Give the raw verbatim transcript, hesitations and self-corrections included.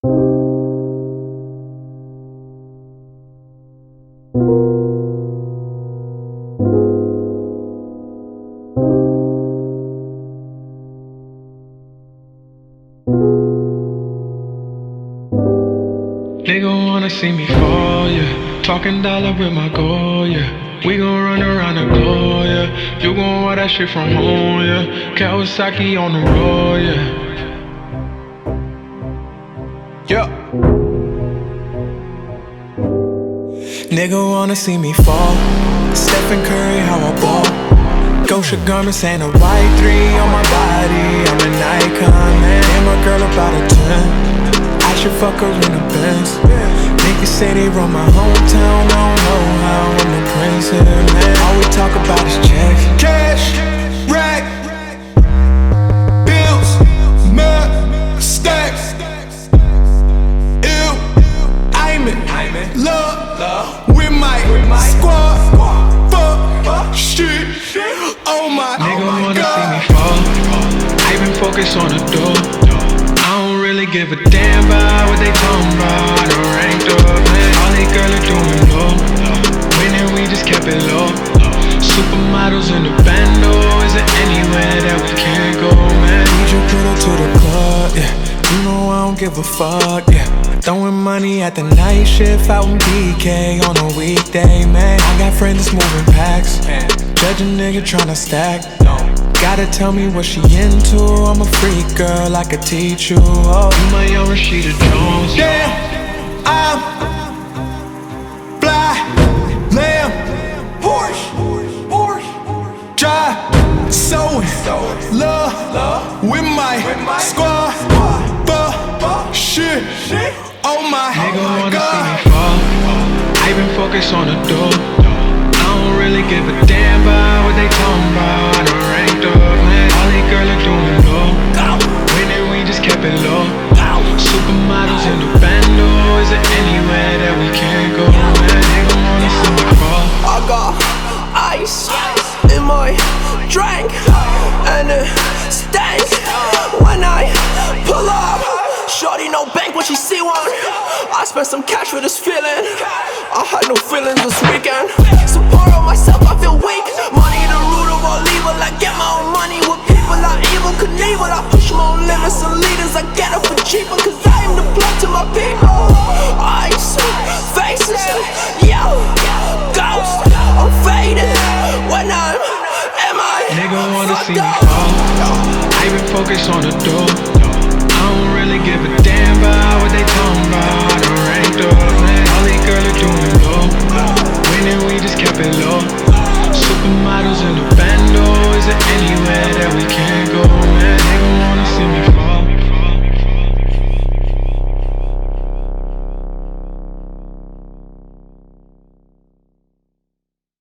Nigga wanna see me fall, yeah. Talking dollar with my goal, yeah. We gon' run around the globe, yeah. You gon' want that shit from home, yeah. Kawasaki on the road, yeah. Yeah. Nigga wanna see me fall. Stephen Curry, how I ball. Gosha garments and a white three on my body. I'm an icon, man. And my girl about a ten. I should fuck her in a Benz. Niggas say they run my hometown. I don't know how I'm the prince here, man. All we talk about is checks. Cash, rack, bills, mud, stacks. Ew, I'm in love with my squad. Fuck, shit, oh my God. Nigga wanna see me fall. I been focused on the door. I don't really give a damn about what they talking about. I done ranked up, man. All they girls are doing low. Winning, we just kept it low. Supermodels in the bando. Is there anywhere that we can't go, man? Need your girl to the club, yeah. You know I don't give a fuck, yeah. Throwing money at the night shift out in B K on a weekday, man. I got friends that's moving packs. Judge a nigga tryna stack. Gotta tell me what she into. I'm a freak girl, I could teach you. Oh, You my young Rashida Jones. damn, I'm fly, lamb, Porsche, Porsche, drive, sewing, love with my squad. Fuck, shit, oh my Nigga wanna God. see me fall. I been focused on the door. I don't really give a damn about what they talking about. I done ranked up, man. All they girls are doing low. Winning, we just kept it low. Supermodels in the bando. Is there anywhere that we can't go, man? Nigga wanna see me fall. I got ice in my drink and it stank when I pull up. Shorty no bank when she see one. I spent some cash for this feeling. I had no feelings this weekend. Support on myself, I feel weak. Money the root of all evil. I get my own money with people I evil Knievel. I push my own limits and leaders. I get it for cheaper cause I am the plug to my people. Ice, faces, yo, ghost. I'm faded when I'm am I Nigga wanna see me fucked up? fall. I been focused on the door. I don't really give a damn about